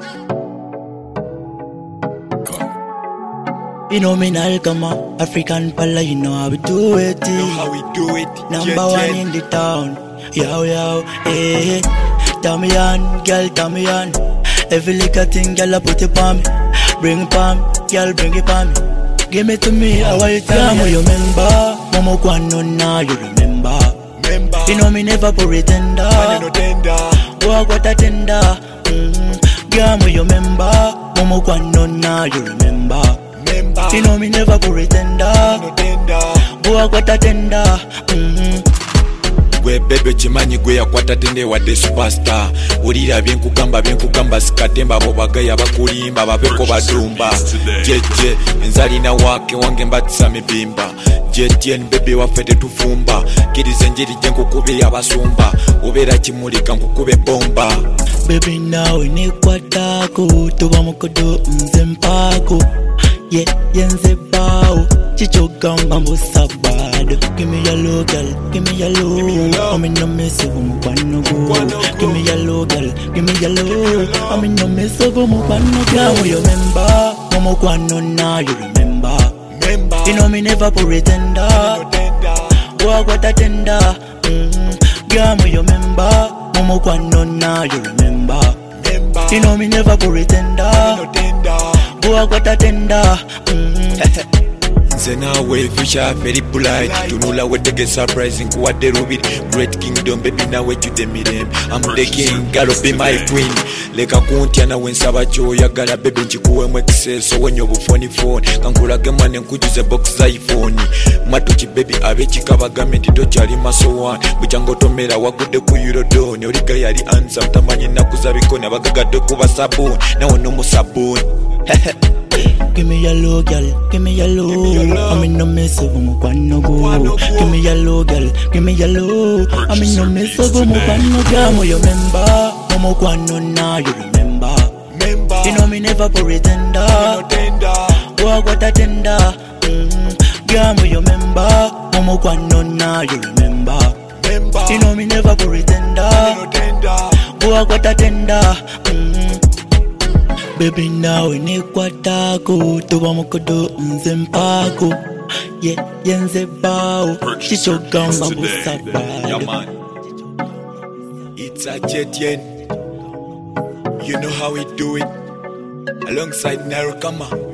You know me now come up, African pala, you know how we do it. Know how we do it. Number one in the town. Yo, yo, hey. Turn me on, girl, turn me on. Every little thing, girl, I put it on me. Bring it on me, girl, bring it on me. Give it to me, I want you to me. You remember, Momo Kwano now, you remember. You know me never pretender. No tender. Walk what a tender. Girl, you remember, Momo Kwano now, you remember. You know me never pretender. No tender. Walk what a tender. Gwe bebe chimanyi gwe yakwata tende wadde superstar. Ulira byenkugamba sikatemba abo bagaya bakulimba babeko badumba. Jeje enzalina wake wange mbatisa mibimba. JTN bebe waffe tetufumba. Kiriza enjiri gye nkukubye abasumba. Obeera kimulika nkukube bomba. Baby nawe nekwatako tuba mukodo nze mpaako. Yenze bao chichogamba mbusabado. Give me your low girl, give me your low. I'm in no mess of mukwano go. Give me your low girl, give me your low. I'm in no mess of mukwano go. Now you remember, mukwano now you remember. You know me never pretender. Walk what a tender. Girl, you remember, mukwano now you remember. You know me never pretender. Walk what a tender. Nze nawe future very bright. Tunula wetege surprising kuwadde rubiri. Great kingdom baby nawe judde mirembe. I'm the king, gotta be my queen. Leka kuntya nawe nsaba kyoyagala baby nkikuwemu excess owenye obufoni phone. Kankulage mane nkujuze box za iPhone. Matuki baby abekika bagamenti tokyali masowan. Bucyango tomera wagudde ku Eurodone. Oliga yali answer tamanyi nakuza bikoni abagagadde kuba sabuni. Nawe no sabuni. Give me your low girl, give me your low. I'm in no mess of mukwano go. Give me your low girl, give me your low. I'm in no mess of mukwano go. You remember, mukwano now you remember. You know me never pretender. Walk what a tender. Girl, you remember, mukwano now you remember. You know me never pretender. Walk what a tender. Baby nawe nekwatako tuba mukodo nze mpaako. Yenze bao chichogamba mbusabado. It's a JTN. You know how we do it. Alongside Narukama.